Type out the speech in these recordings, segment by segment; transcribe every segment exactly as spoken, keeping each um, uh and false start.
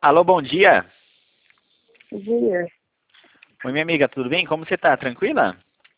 Alô, bom dia. Bom dia. Oi, minha amiga, tudo bem? Como você tá? Tranquila?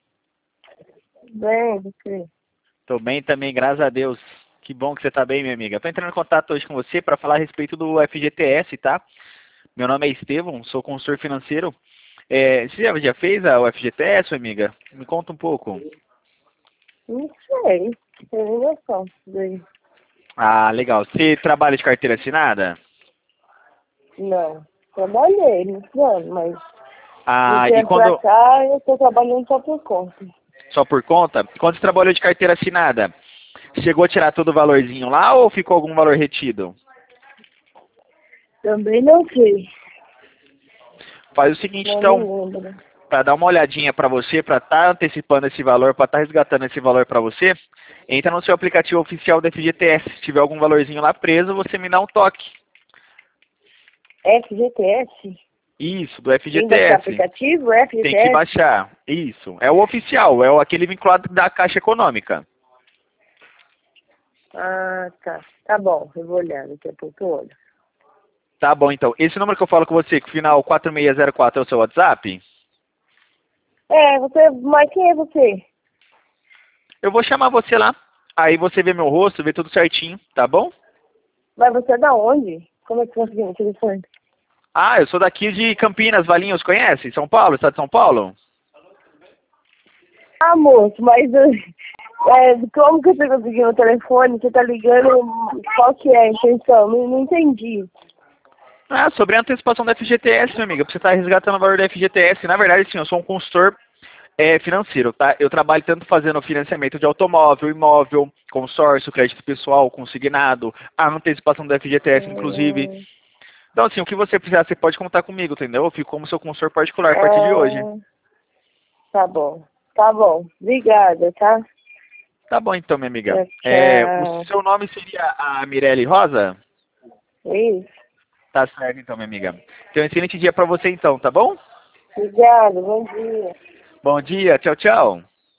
Bem, você? Tô bem também, graças a Deus. Que bom que você tá bem, minha amiga. Tô entrando em contato hoje com você para falar a respeito do F G T S, tá? Meu nome é Estevão, sou consultor financeiro. É, você já já fez a- o F G T S, amiga? Me conta um pouco. Não sei. Tenho noção daí. Ah, legal. Você trabalha de carteira assinada? Não. Trabalhei muitos anos, mas de Ah, e tempo pra quando... cá eu tô trabalhando só por conta. Só por conta? Quando você trabalhou de carteira assinada, chegou a tirar todo o valorzinho lá ou ficou algum valor retido? Também não sei. Faz o seguinte, Não então. me lembro. Para dar uma olhadinha para você, para estar antecipando esse valor, para estar resgatando esse valor para você, entra no seu aplicativo oficial do F G T S. Se tiver algum valorzinho lá preso, você me dá um toque. F G T S? Isso, do Tem que baixar F G T S. aplicativo? Tem que F G T S? baixar. Isso. É o oficial, é o- aquele vinculado da Caixa Econômica. Ah, tá. Tá bom, eu vou olhar, daqui a pouco eu olho. Tá bom, então. Esse número que eu falo com você, que o final quatro seis zero quatro é o seu WhatsApp, É, você, mas quem é você? eu vou chamar você lá. Aí você vê meu rosto, vê tudo certinho, tá bom? Mas você é da onde? Como é que você conseguiu meu telefone? Ah, eu sou daqui de Campinas, Valinhos, conhece? São Paulo, estado de São Paulo? Ah, moço, mas eh, é, como que você conseguiu o telefone? Você tá ligando, qual que é a intenção? Não, não entendi. Ah, sobre a antecipação da F G T S, minha amiga, pra você estar resgatando o valor da F G T S. Na verdade, sim, eu sou um consultor é, financeiro, tá? Eu trabalho tanto fazendo financiamento de automóvel, imóvel, consórcio, crédito pessoal, consignado, a antecipação da F G T S, inclusive. Hum, Então, assim, o que você precisar, você pode contar comigo, entendeu? Eu fico como seu consultor particular a partir de hoje. ah, tá bom, tá bom. Obrigada, tá? Tá bom, então, minha amiga. Tchau, É, o tchau. seu nome seria a Mirelle Rosa? Isso. Tá certo, então, minha amiga. Então, um excelente dia pra você, então, tá bom? Obrigada, bom dia. Bom dia, tchau, tchau.